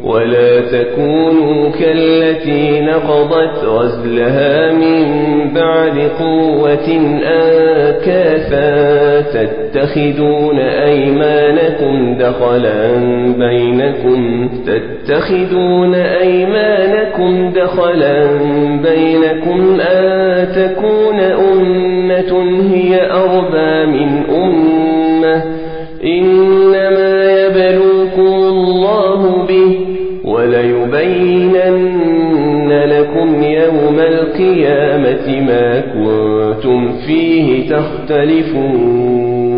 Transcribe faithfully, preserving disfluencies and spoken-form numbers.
ولا تكونوا كالتي نقضت غزلها من بعد قوة أنكاثا تتخذون أيمانكم دخلا بينكم تتخذون أيمانكم دخلا بينكم أن تكون أمة هي أربى من أمة إنما يبلوكم الله به وليبينن لكم يوم القيامة ما كنتم فيه تختلفون